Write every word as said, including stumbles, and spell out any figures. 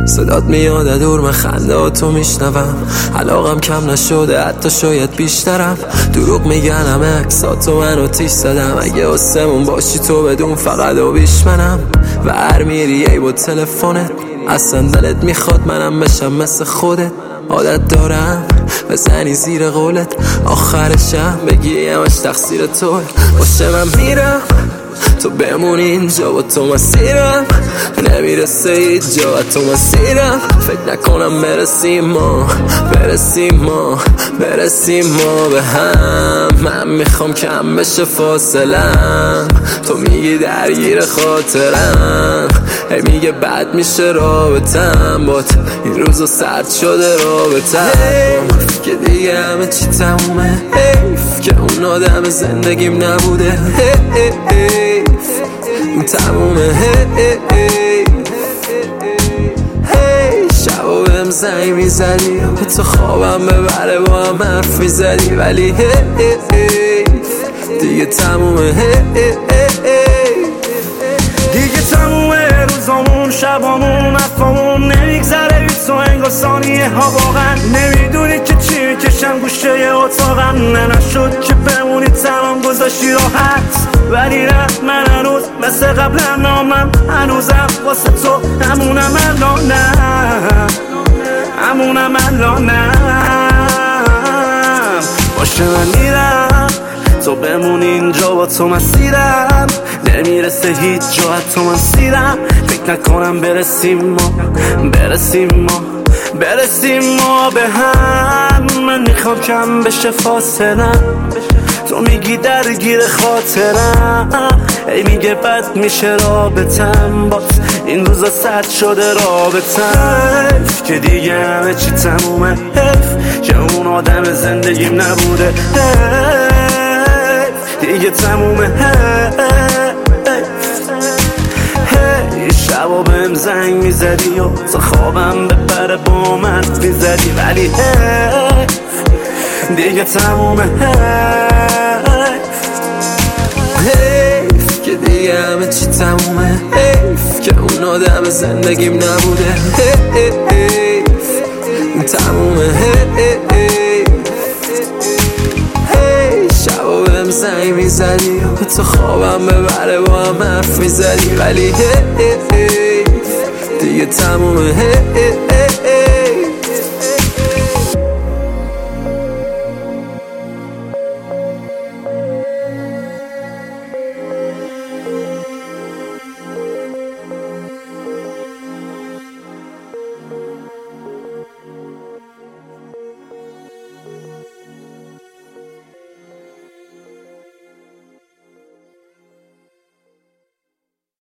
صدات میاد دور، من خنده ها تو میشنوم، علاقم کم نشده حتی شاید بیشترم. دروغ میگنم عکساتو من آتیش زدم، اگه آسمون باشی تو بدون فقط آبیش منم. و هر میری ای با تلفنت، اصلا دلت میخواد منم بشم مثل خودت. عادت دارم بزنی زیر قولت، آخرشم بگی همش تقصیر توه. باشه من میرم تو بمونی اینجا، با تو مسیرم نمیرسه هیچ جا، با تو مسیرم فکر نکنم برسیم ما برسیم ما برسیم ما به هم. من میخوام کم بشه فاصلم، تو میگی درگیر خاطرم، هی میگه بد میشه رابطم بات، این روزا سرد شده رابطم که دیگه همه چی تمومه. حیف که اون آدم زندگیم نبوده، حیف این تمومه. حیف شبا بهم زنگ میزدی، به تو خوابم ببره با هم حرف میزدی، ولی حیف دیگه تمومه. دیگه تمومه روزامون، شبامون، افامون نمیگذره هیچ تو انگار ثانیه ها. واقعا نمیدونی که چی میکشم گوشه اتاقم، نه نشد که بمونی تمام گذاشتی راحت. ولی نه من هنوز مثل قبلا نامم، هنوزم واسه تو همونم الانم، همونم الانم. باشه من میرم تو بمونی اینجا، با تو مسیرم نمیرسه هیچ جا، حتی من سیرم فکر نکنم برسیم ما برسیم ما برسیم ما به هم. من میخوام کم بشه فاصلم، تو میگی درگیر خاطرم، ای میگه بد میشه رابطم بات، این روزا سرد شده رابطم. حیف که دیگه همه چی تمومه، حیف که اون آدم زندگیم نبوده، حیف دیگه تمومه. حیف شبا بهم زنگ میزدی و تا خوابم ببره با من میزدی، ولی حیف دیگه تمومه. حیف که دیگه همه چی تمومه، حیف که اون آدم زندگیم نبوده، حیف تمومه. حیف شبا بهم زنگ میزدی و تو خوابم ببره با هم حرف میزدی، ولی حیف دیگه تمومه.